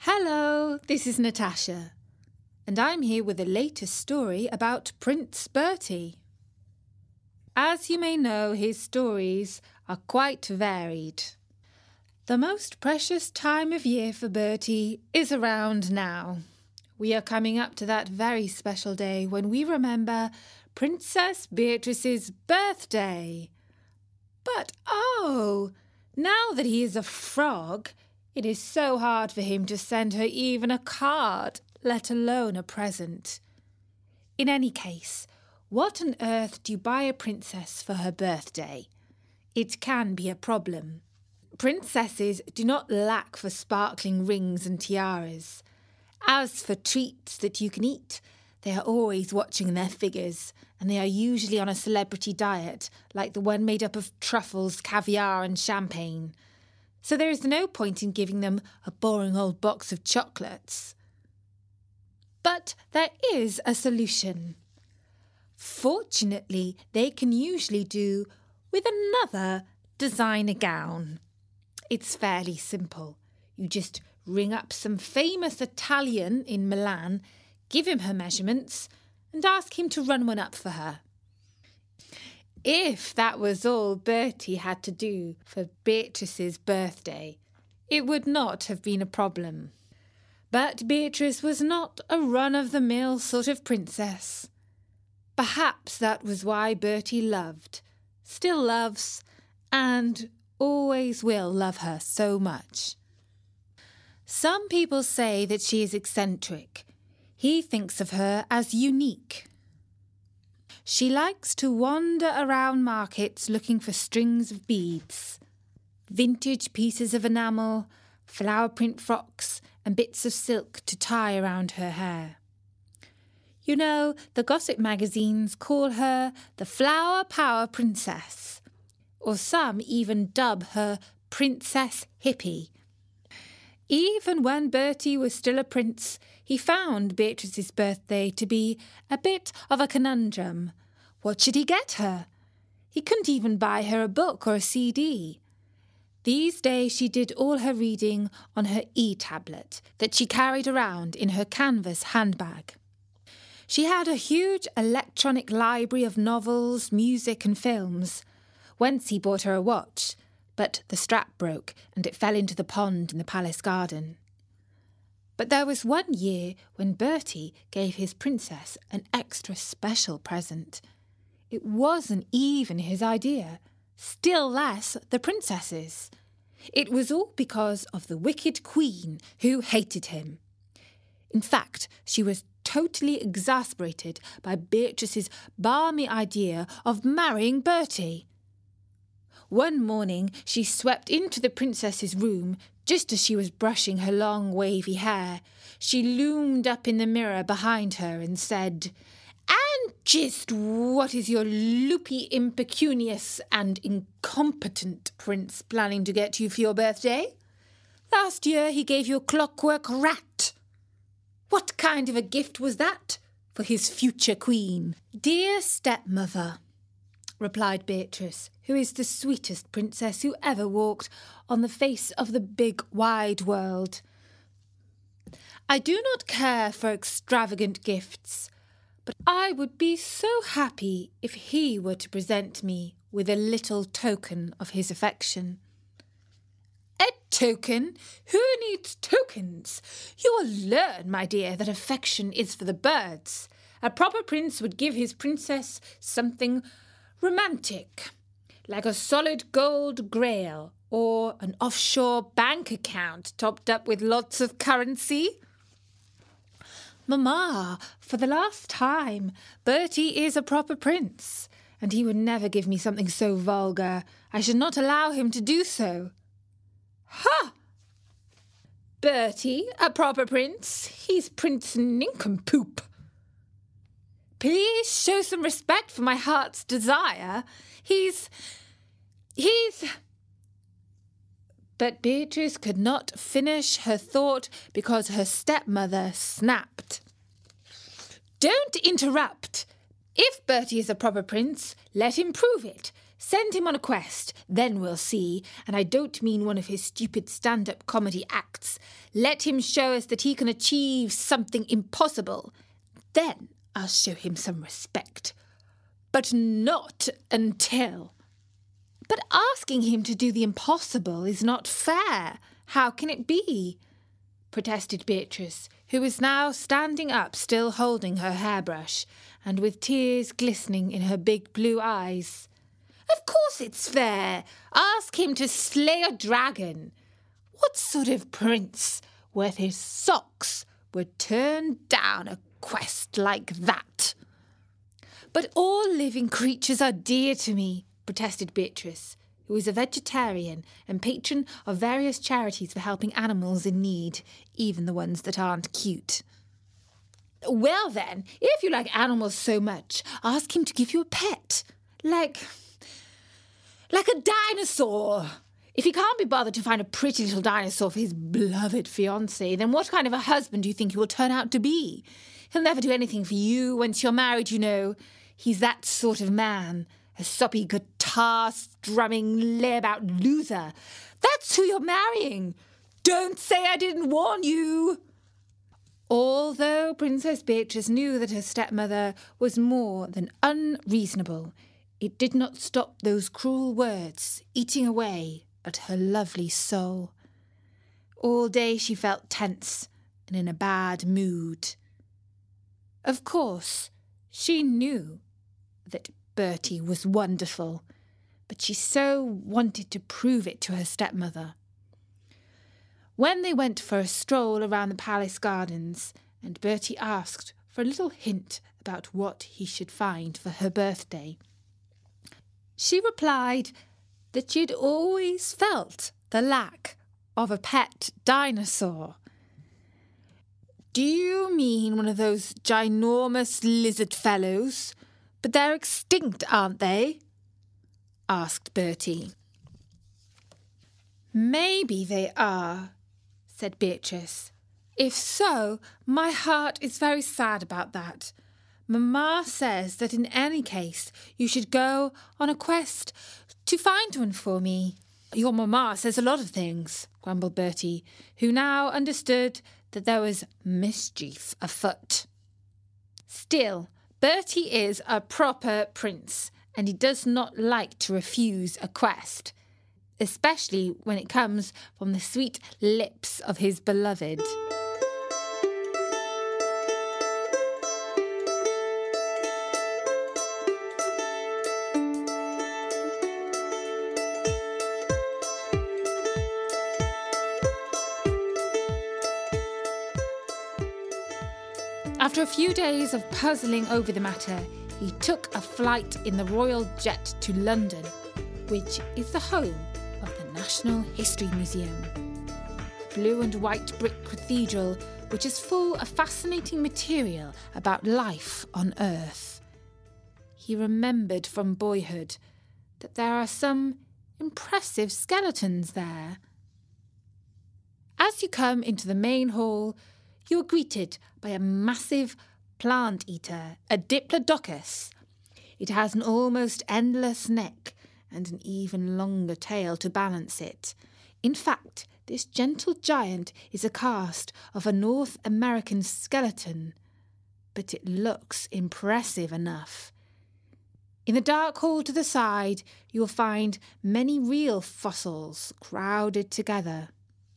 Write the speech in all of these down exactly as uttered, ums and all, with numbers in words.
Hello, this is Natasha, and I'm here with the latest story about Prince Bertie. As you may know, his stories are quite varied. The most precious time of year for Bertie is around now. We are coming up to that very special day when we remember Princess Beatrice's birthday. But oh, now that he is a frog, it is so hard for him to send her even a card, let alone a present. In any case, what on earth do you buy a princess for her birthday? It can be a problem. Princesses do not lack for sparkling rings and tiaras. As for treats that you can eat, they are always watching their figures, and they are usually on a celebrity diet, like the one made up of truffles, caviar and champagne. So there is no point in giving them a boring old box of chocolates. But there is a solution. Fortunately, they can usually do with another designer gown. It's fairly simple. You just ring up some famous Italian in Milan, give him her measurements, and ask him to run one up for her. If that was all Bertie had to do for Beatrice's birthday, it would not have been a problem. But Beatrice was not a run-of-the-mill sort of princess. Perhaps that was why Bertie loved, still loves, and always will love her so much. Some people say that she is eccentric. He thinks of her as unique. She likes to wander around markets looking for strings of beads, vintage pieces of enamel, flower print frocks and bits of silk to tie around her hair. You know, the gossip magazines call her the Flower Power Princess, or some even dub her Princess Hippie. Even when Bertie was still a prince, he found Beatrice's birthday to be a bit of a conundrum. What should he get her? He couldn't even buy her a book or a C D. These days she did all her reading on her e-tablet that she carried around in her canvas handbag. She had a huge electronic library of novels, music and films. Once he bought her a watch, but the strap broke and it fell into the pond in the palace garden. But there was one year when Bertie gave his princess an extra special present. It wasn't even his idea, still less the princess's. It was all because of the wicked queen who hated him. In fact, she was totally exasperated by Beatrice's balmy idea of marrying Bertie. One morning she swept into the princess's room just as she was brushing her long wavy hair. She loomed up in the mirror behind her and said, "And just what is your loopy, impecunious and incompetent prince planning to get you for your birthday? Last year he gave you a clockwork rat. What kind of a gift was that for his future queen?" "Dear stepmother," replied Beatrice, who is the sweetest princess who ever walked on the face of the big wide world, "I do not care for extravagant gifts, but I would be so happy if he were to present me with a little token of his affection." "A token? Who needs tokens? You will learn, my dear, that affection is for the birds. A proper prince would give his princess something romantic, like a solid gold grail or an offshore bank account topped up with lots of currency." "Mamma, for the last time, Bertie is a proper prince, and he would never give me something so vulgar. I should not allow him to do so." "Ha! Bertie, a proper prince? He's Prince Nincompoop. Please show some respect for my heart's desire. He's... he's... But Beatrice could not finish her thought because her stepmother snapped. "Don't interrupt. If Bertie is a proper prince, let him prove it. Send him on a quest, then we'll see, and I don't mean one of his stupid stand-up comedy acts. Let him show us that he can achieve something impossible. Then I'll show him some respect. But not until. But asking him to do the impossible is not fair. How can it be? Protested Beatrice, who was now standing up, still holding her hairbrush, and with tears glistening in her big blue eyes. Of course it's fair. Ask him to slay a dragon. What sort of prince worth his socks would turn down a quest like that? But all living creatures are dear to me, protested Beatrice, who was a vegetarian and patron of various charities for helping animals in need, even the ones that aren't cute. Well then, if you like animals so much, ask him to give you a pet. Like... like a dinosaur. If he can't be bothered to find a pretty little dinosaur for his beloved fiancée, then what kind of a husband do you think he will turn out to be? He'll never do anything for you once you're married, you know. He's that sort of man. A soppy guitar-strumming, layabout loser. That's who you're marrying. Don't say I didn't warn you. Although Princess Beatrice knew that her stepmother was more than unreasonable, it did not stop those cruel words eating away at her lovely soul. All day she felt tense and in a bad mood. Of course, she knew that Bertie was wonderful, but she so wanted to prove it to her stepmother. When they went for a stroll around the palace gardens, and Bertie asked for a little hint about what he should find for her birthday, she replied that she'd always felt the lack of a pet dinosaur. Do you mean one of those ginormous lizard fellows? But they're extinct, aren't they? Asked Bertie. Maybe they are, said Beatrice. If so, my heart is very sad about that. Mamma says that in any case you should go on a quest to find one for me. Your mamma says a lot of things, grumbled Bertie, who now understood that there was mischief afoot. Still, Bertie is a proper prince, and he does not like to refuse a quest, especially when it comes from the sweet lips of his beloved. After a few days of puzzling over the matter, he took a flight in the royal jet to London, which is the home of the National History Museum. A blue and white brick cathedral which is full of fascinating material about life on Earth. He remembered from boyhood that there are some impressive skeletons there. As you come into the main hall, you are greeted by a massive plant-eater, a Diplodocus. It has an almost endless neck and an even longer tail to balance it. In fact, this gentle giant is a cast of a North American skeleton, but it looks impressive enough. In the dark hall to the side, you will find many real fossils crowded together.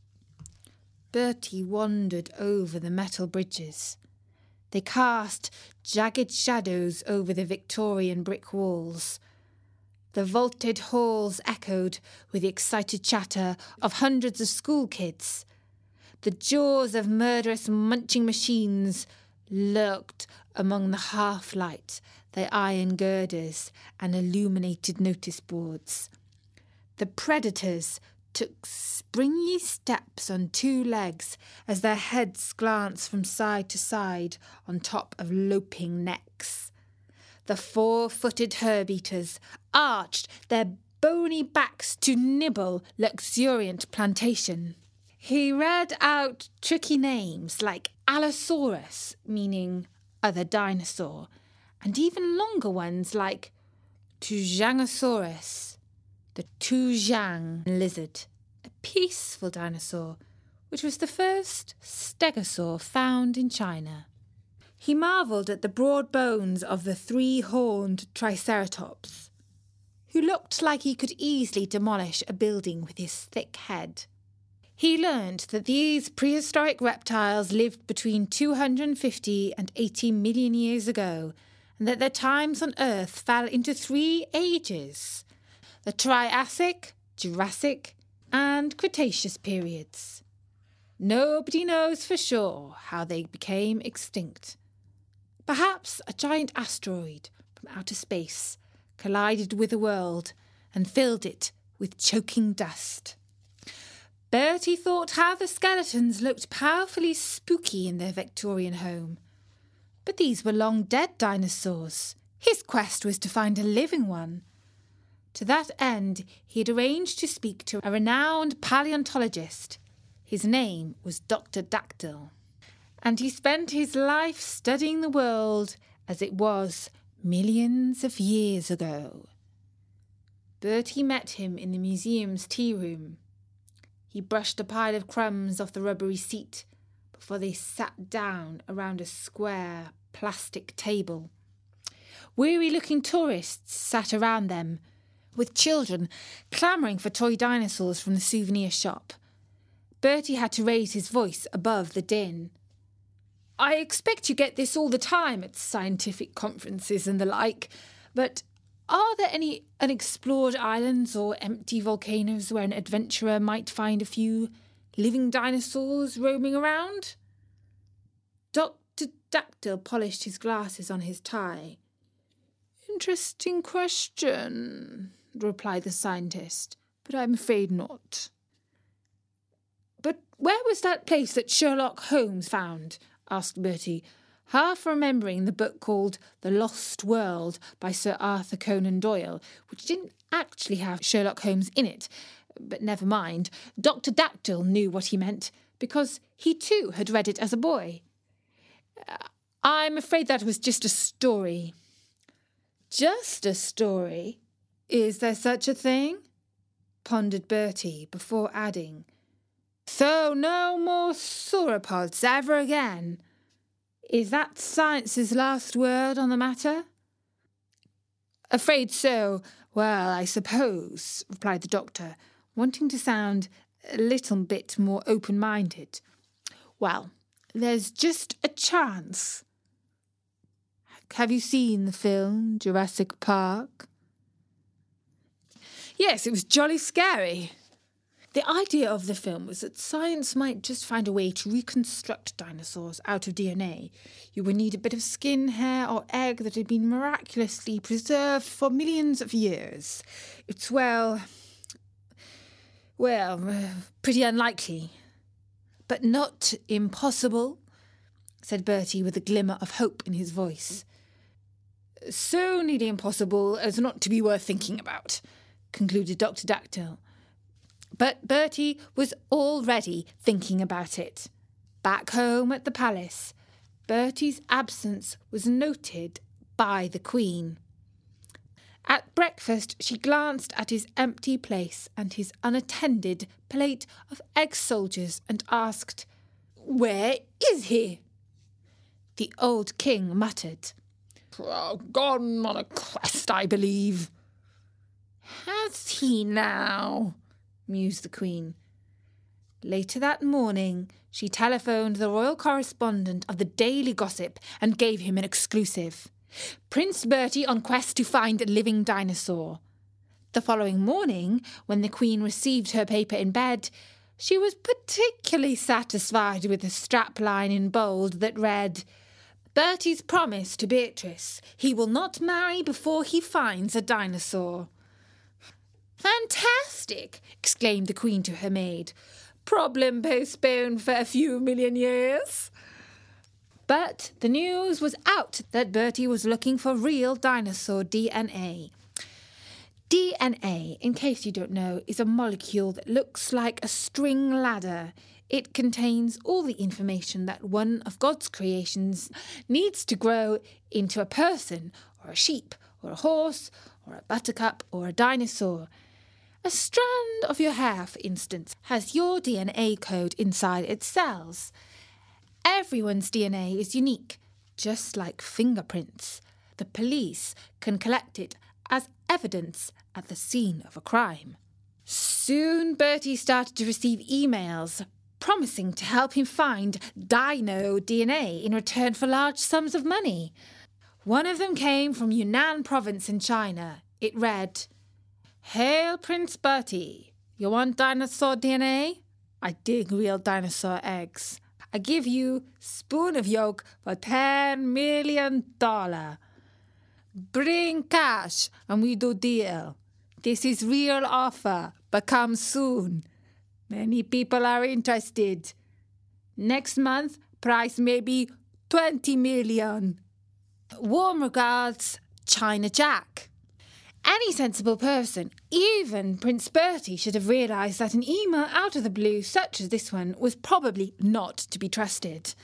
Bertie wandered over the metal bridges. They cast jagged shadows over the Victorian brick walls. The vaulted halls echoed with the excited chatter of hundreds of school kids. The jaws of murderous munching machines lurked among the half-light, their iron girders and illuminated notice boards. The predators took springy steps on two legs as their heads glanced from side to side on top of loping necks. The four-footed herb-eaters arched their bony backs to nibble luxuriant plantation. He read out tricky names like Allosaurus, meaning other dinosaur, and even longer ones like Tujangosaurus, the Tujang lizard, a peaceful dinosaur, which was the first stegosaur found in China. He marvelled at the broad bones of the three-horned Triceratops, who looked like he could easily demolish a building with his thick head. He learned that these prehistoric reptiles lived between two hundred fifty and eighty million years ago, and that their times on Earth fell into three ages: the Triassic, Jurassic, and Cretaceous periods. Nobody knows for sure how they became extinct. Perhaps a giant asteroid from outer space collided with the world and filled it with choking dust. Bertie thought how the skeletons looked powerfully spooky in their Victorian home. But these were long dead dinosaurs. His quest was to find a living one. To that end, he had arranged to speak to a renowned paleontologist. His name was Doctor Dactyl, and he spent his life studying the world as it was millions of years ago. Bertie met him in the museum's tea room. He brushed a pile of crumbs off the rubbery seat before they sat down around a square plastic table. Weary-looking tourists sat around them, with children clamouring for toy dinosaurs from the souvenir shop. Bertie had to raise his voice above the din. "I expect you get this all the time at scientific conferences and the like, but are there any unexplored islands or empty volcanoes where an adventurer might find a few living dinosaurs roaming around?" Doctor Dactyl polished his glasses on his tie. "Interesting question," replied the scientist, "but I'm afraid not." "But where was that place that Sherlock Holmes found?" asked Bertie, half remembering the book called The Lost World by Sir Arthur Conan Doyle, which didn't actually have Sherlock Holmes in it. But never mind, Doctor Dactyl knew what he meant, because he too had read it as a boy. "I'm afraid that was just a story." "Just a story? Is there such a thing?" pondered Bertie, before adding, "So no more sauropods ever again? Is that science's last word on the matter?" "Afraid so. Well, I suppose," replied the doctor, wanting to sound a little bit more open-minded. "Well, there's just a chance. Have you seen the film Jurassic Park?" "Yes, it was jolly scary." The idea of the film was that science might just find a way to reconstruct dinosaurs out of D N A. You would need a bit of skin, hair, or egg that had been miraculously preserved for millions of years. It's, well, well, uh, pretty unlikely. "But not impossible," said Bertie with a glimmer of hope in his voice. "So nearly impossible as not to be worth thinking about," concluded Doctor Dactyl. But Bertie was already thinking about it. Back home at the palace, Bertie's absence was noted by the Queen. At breakfast, she glanced at his empty place and his unattended plate of egg soldiers and asked, "Where is he?" The old king muttered, "Oh, gone on a quest, I believe." "Has he now?" mused the Queen. Later that morning, she telephoned the royal correspondent of the Daily Gossip and gave him an exclusive. Prince Bertie on quest to find a living dinosaur. The following morning, when the Queen received her paper in bed, she was particularly satisfied with the strapline in bold that read, "Bertie's promise to Beatrice. He will not marry before he finds a dinosaur." "Fantastic!" exclaimed the Queen to her maid. "Problem postponed for a few million years." But the news was out that Bertie was looking for real dinosaur D N A. D N A, in case you don't know, is a molecule that looks like a string ladder. It contains all the information that one of God's creations needs to grow into a person or a sheep or a horse, or a buttercup, or a dinosaur. A strand of your hair, for instance, has your D N A code inside its cells. Everyone's D N A is unique, just like fingerprints. The police can collect it as evidence at the scene of a crime. Soon Bertie started to receive emails promising to help him find dino D N A in return for large sums of money. One of them came from Yunnan province in China. It read, "Hail Prince Bertie, you want dinosaur D N A? I dig real dinosaur eggs. I give you spoon of yolk for ten million dollars. Bring cash and we do deal. This is real offer, but come soon. Many people are interested. Next month, price may be twenty million. Warm regards, China Jack." Any sensible person, even Prince Bertie, should have realised that an email out of the blue such as this one was probably not to be trusted.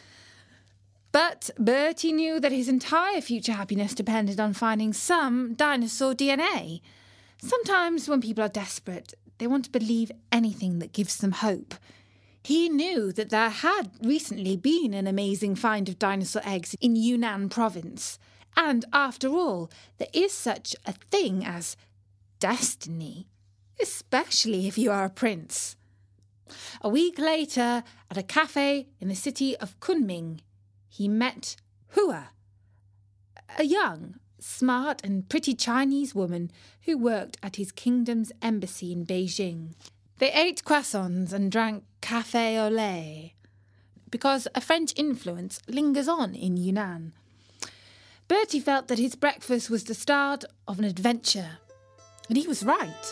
But Bertie knew that his entire future happiness depended on finding some dinosaur D N A. Sometimes when people are desperate, they want to believe anything that gives them hope. He knew that there had recently been an amazing find of dinosaur eggs in Yunnan province. And after all, there is such a thing as destiny, especially if you are a prince. A week later, at a cafe in the city of Kunming, he met Hua, a young, smart and pretty Chinese woman who worked at his kingdom's embassy in Beijing. They ate croissants and drank café au lait, because a French influence lingers on in Yunnan. Bertie felt that his breakfast was the start of an adventure, and he was right.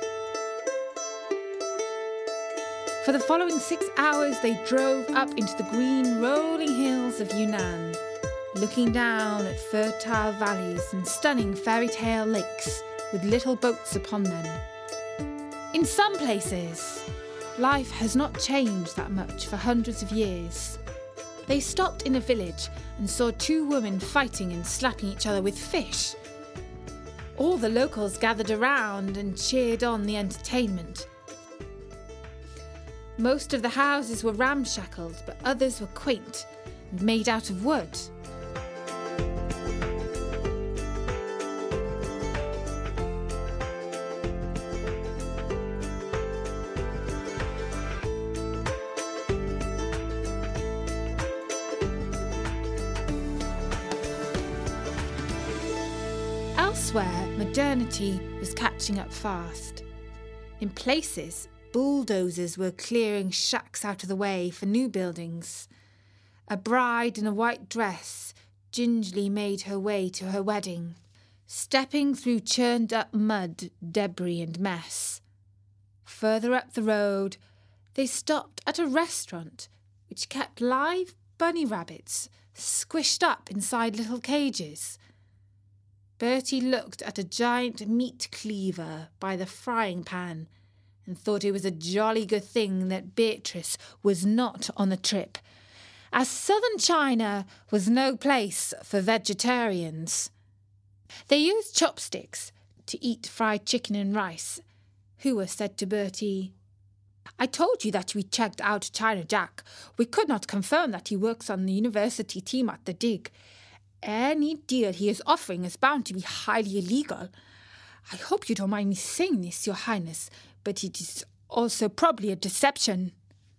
For the following six hours they drove up into the green rolling hills of Yunnan, looking down at fertile valleys and stunning fairy tale lakes with little boats upon them. In some places, life has not changed that much for hundreds of years. They stopped in a village and saw two women fighting and slapping each other with fish. All the locals gathered around and cheered on the entertainment. Most of the houses were ramshackled, but others were quaint and made out of wood. Elsewhere, modernity was catching up fast. In places, bulldozers were clearing shacks out of the way for new buildings. A bride in a white dress gingerly made her way to her wedding, stepping through churned-up mud, debris and mess. Further up the road, they stopped at a restaurant which kept live bunny rabbits squished up inside little cages. Bertie looked at a giant meat cleaver by the frying pan and thought it was a jolly good thing that Beatrice was not on the trip, as southern China was no place for vegetarians. They used chopsticks to eat fried chicken and rice. Hua said to Bertie, "I told you that we checked out China Jack. We could not confirm that he works on the university team at the dig. Any deal he is offering is bound to be highly illegal. I hope you don't mind me saying this, Your Highness, but it is also probably a deception."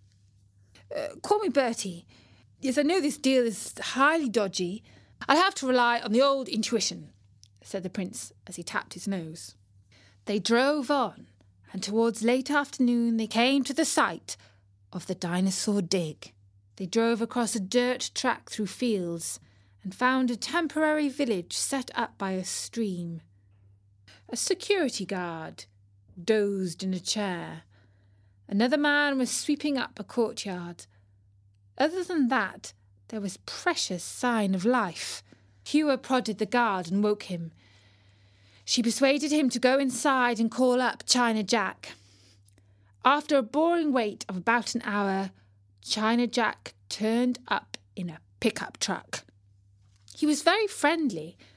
Uh, call me Bertie. Yes, I know this deal is highly dodgy. I'll have to rely on the old intuition, said the prince as he tapped his nose. They drove on, and towards late afternoon they came to the site of the dinosaur dig. They drove across a dirt track through fields and found a temporary village set up by a stream. A security guard dozed in a chair. Another man was sweeping up a courtyard. Other than that, there was precious sign of life. Hua prodded the guard and woke him. She persuaded him to go inside and call up China Jack. After a boring wait of about an hour, China Jack turned up in a pickup truck. He was very friendly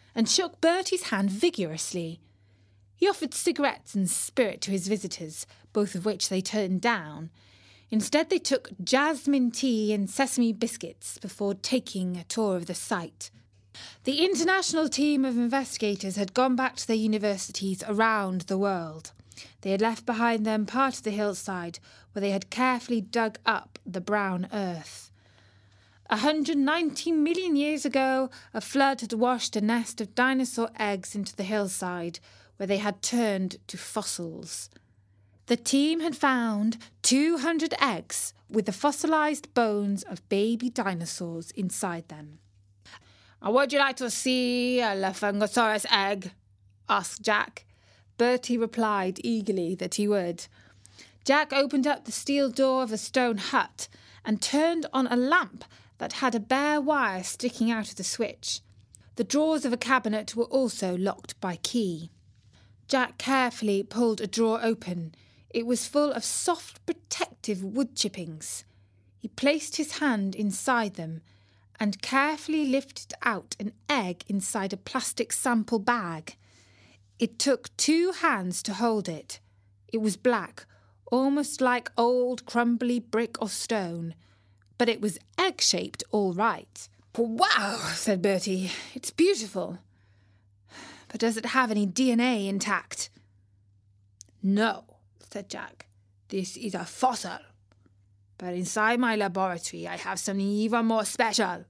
and shook Bertie's hand vigorously. He offered cigarettes and spirit to his visitors, both of which they turned down. Instead, they took jasmine tea and sesame biscuits before taking a tour of the site. The international team of investigators had gone back to their universities around the world. They had left behind them part of the hillside where they had carefully dug up the brown earth. A hundred ninety million years ago, a flood had washed a nest of dinosaur eggs into the hillside, where they had turned to fossils. The team had found two hundred eggs with the fossilized bones of baby dinosaurs inside them. "Would you like to see a Lophangosaurus egg?" asked Jack. Bertie replied eagerly that he would. Jack opened up the steel door of a stone hut and turned on a lamp that had a bare wire sticking out of the switch. The drawers of a cabinet were also locked by key. Jack carefully pulled a drawer open. It was full of soft, protective wood chippings. He placed his hand inside them and carefully lifted out an egg inside a plastic sample bag. It took two hands to hold it. It was black, almost like old crumbly brick or stone, but it was egg-shaped all right. "Wow," said Bertie. "It's beautiful. But does it have any D N A intact?" "No," said Jack. "This is a fossil. But inside my laboratory I have something even more special.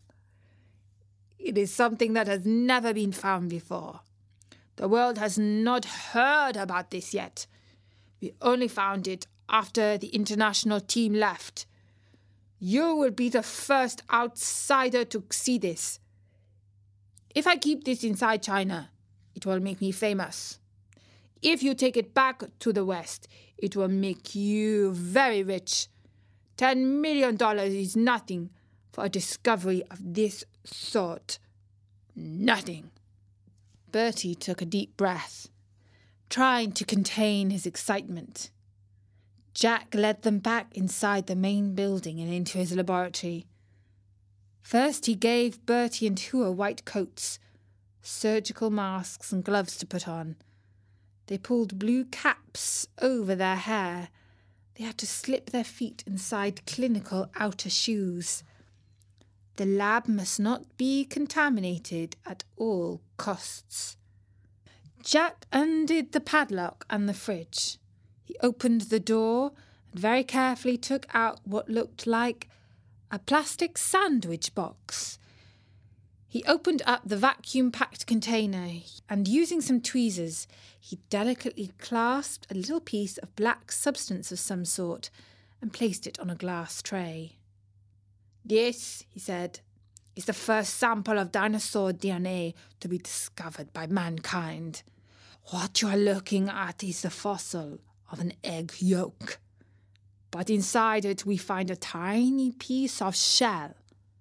It is something that has never been found before. The world has not heard about this yet. We only found it after the international team left. You will be the first outsider to see this. If I keep this inside China, it will make me famous. If you take it back to the West, it will make you very rich. Ten million dollars is nothing for a discovery of this sort. Nothing." Bertie took a deep breath, trying to contain his excitement. Jack led them back inside the main building and into his laboratory. First he gave Bertie and Hua white coats, surgical masks and gloves to put on. They pulled blue caps over their hair. They had to slip their feet inside clinical outer shoes. The lab must not be contaminated at all costs. Jack undid the padlock and the fridge. He opened the door and very carefully took out what looked like a plastic sandwich box. He opened up the vacuum-packed container and, using some tweezers, he delicately clasped a little piece of black substance of some sort and placed it on a glass tray. "This," he said, "is the first sample of dinosaur D N A to be discovered by mankind. What you are looking at is the fossil of an egg yolk. But inside it we find a tiny piece of shell.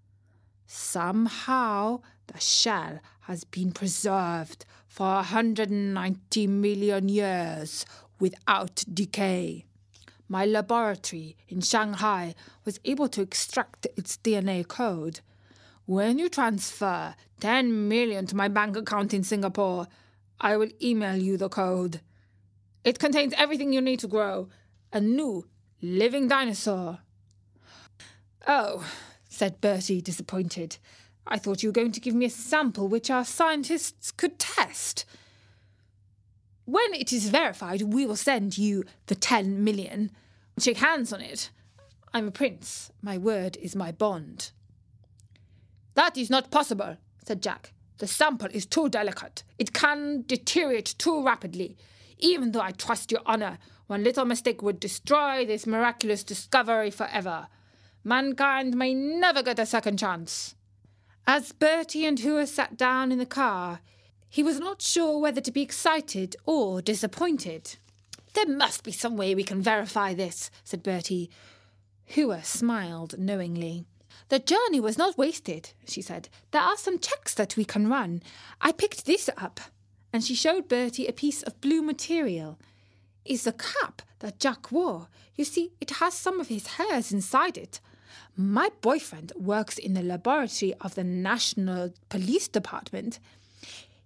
Somehow the shell has been preserved for one hundred ninety million years without decay. My laboratory in Shanghai was able to extract its D N A code. When you transfer ten million to my bank account in Singapore, I will email you the code. It contains everything you need to grow a new living dinosaur." "Oh," said Bertie, disappointed. "I thought you were going to give me a sample which our scientists could test. When it is verified, we will send you the ten million. Shake hands on it. I'm a prince. My word is my bond." "That is not possible," said Jack. "The sample is too delicate. It can deteriorate too rapidly. Even though I trust your honour, one little mistake would destroy this miraculous discovery forever. Mankind may never get a second chance." As Bertie and Hua sat down in the car, he was not sure whether to be excited or disappointed. "There must be some way we can verify this," said Bertie. Hua smiled knowingly. "The journey was not wasted," she said. "There are some checks that we can run. I picked this up." And she showed Bertie a piece of blue material. "It's the cap that Jack wore. You see, it has some of his hairs inside it. My boyfriend works in the laboratory of the National Police Department.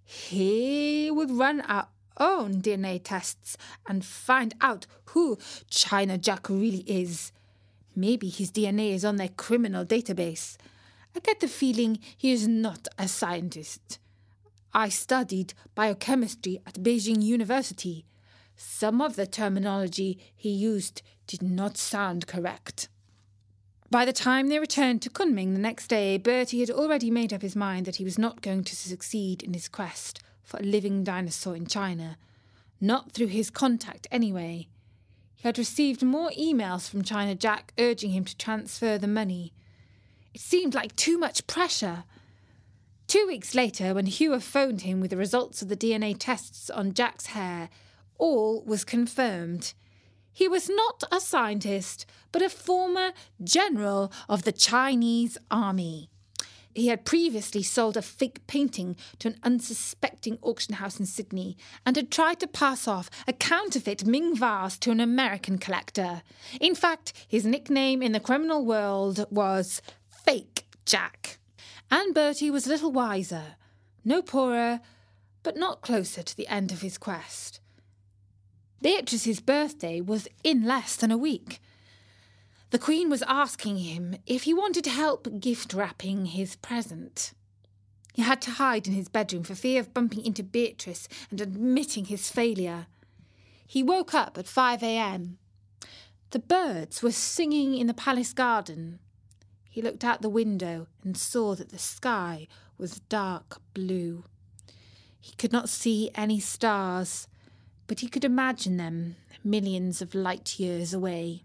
he would run our own D N A tests and find out who China Jack really is. Maybe his D N A is on their criminal database. I get the feeling he is not a scientist. I studied biochemistry at Beijing University. Some of the terminology he used did not sound correct. By the time they returned to Kunming the next day, Bertie had already made up his mind that he was not going to succeed in his quest for a living dinosaur in China. Not through his contact, anyway. He had received more emails from China Jack urging him to transfer the money. It seemed like too much pressure. Two weeks later, when Hua phoned him with the results of the D N A tests on Jack's hair, all was confirmed. He was not a scientist, but a former general of the Chinese army. He had previously sold a fake painting to an unsuspecting auction house in Sydney and had tried to pass off a counterfeit Ming vase to an American collector. In fact, his nickname in the criminal world was Fake Jack. And Bertie was a little wiser, no poorer, but not closer to the end of his quest. Beatrice's birthday was in less than a week. The Queen was asking him if he wanted help gift-wrapping his present. He had to hide in his bedroom for fear of bumping into Beatrice and admitting his failure. He woke up at five a.m. The birds were singing in the palace garden. He looked out the window and saw that the sky was dark blue. He could not see any stars, but he could imagine them millions of light years away.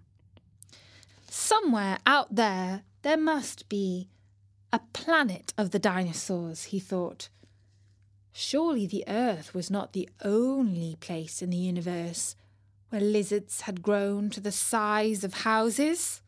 Somewhere out there, there must be a planet of the dinosaurs, he thought. Surely the Earth was not the only place in the universe where lizards had grown to the size of houses.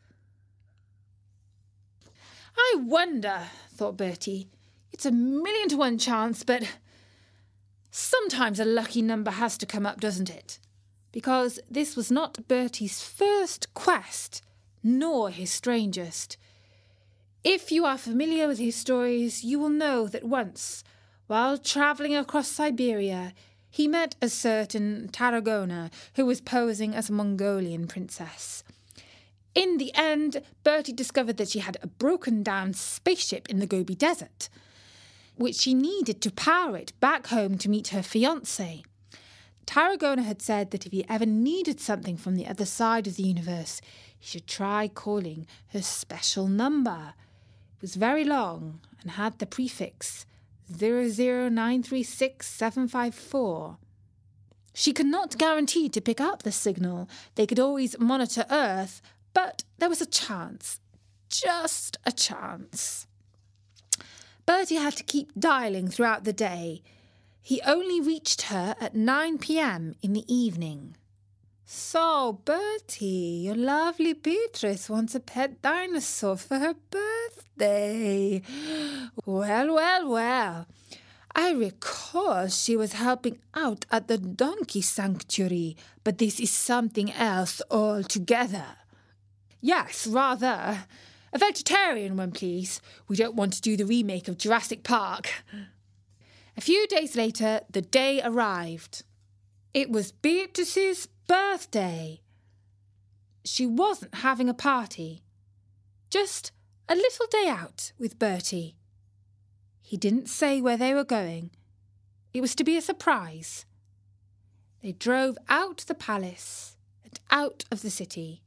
I wonder, thought Bertie. It's a million to one chance, but sometimes a lucky number has to come up, doesn't it? Because this was not Bertie's first quest, nor his strangest. If you are familiar with his stories, you will know that once, while travelling across Siberia, he met a certain Tarragona who was posing as a Mongolian princess. In the end, Bertie discovered that she had a broken-down spaceship in the Gobi Desert, which she needed to power it back home to meet her fiancé. Tarragona had said that if he ever needed something from the other side of the universe, he should try calling her special number. It was very long and had the prefix zero zero nine three six seven five four. She could not guarantee to pick up the signal. They could always monitor Earth, but there was a chance. Just a chance. Bertie had to keep dialing throughout the day. He only reached her at nine p.m. in the evening. So, Bertie, your lovely Beatrice wants a pet dinosaur for her birthday. Well, well, well. I recall she was helping out at the donkey sanctuary, but this is something else altogether. Yes, rather. A vegetarian one, please. We don't want to do the remake of Jurassic Park. A few days later, the day arrived. It was Beatrice's birthday. She wasn't having a party. Just a little day out with Bertie. He didn't say where they were going. It was to be a surprise. They drove out the palace and out of the city.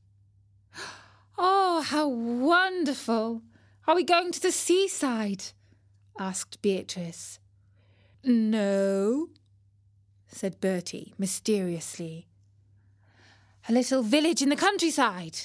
Oh, how wonderful! Are we going to the seaside? Asked Beatrice. No, said Bertie mysteriously. A little village in the countryside?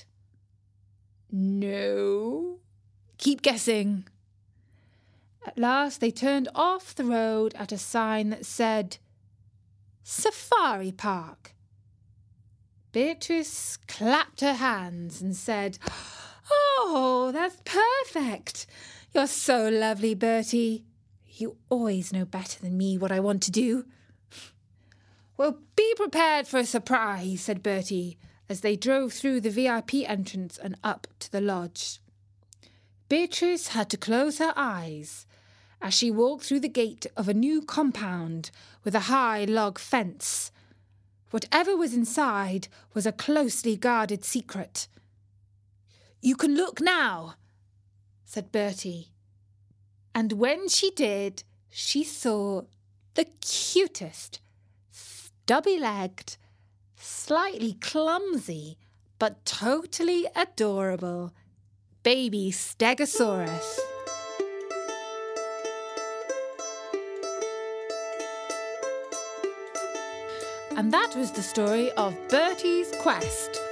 No. Keep guessing. At last they turned off the road at a sign that said, Safari Park. Beatrice clapped her hands and said, Oh, that's perfect. You're so lovely, Bertie. You always know better than me what I want to do. Well, be prepared for a surprise, said Bertie, as they drove through the V I P entrance and up to the lodge. Beatrice had to close her eyes, as she walked through the gate of a new compound with a high log fence. Whatever was inside was a closely guarded secret. "You can look now," said Bertie. And when she did, she saw the cutest, stubby-legged, slightly clumsy, but totally adorable baby Stegosaurus. And that was the story of Bertie's Quest.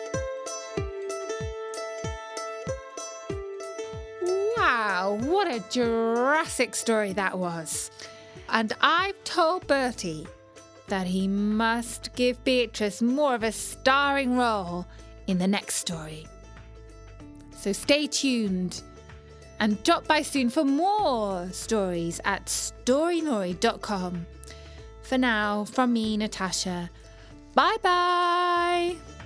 Wow, what a Jurassic story that was. And I've told Bertie that he must give Beatrice more of a starring role in the next story. So stay tuned and drop by soon for more stories at storynori dot com. For now, from me, Natasha, bye-bye!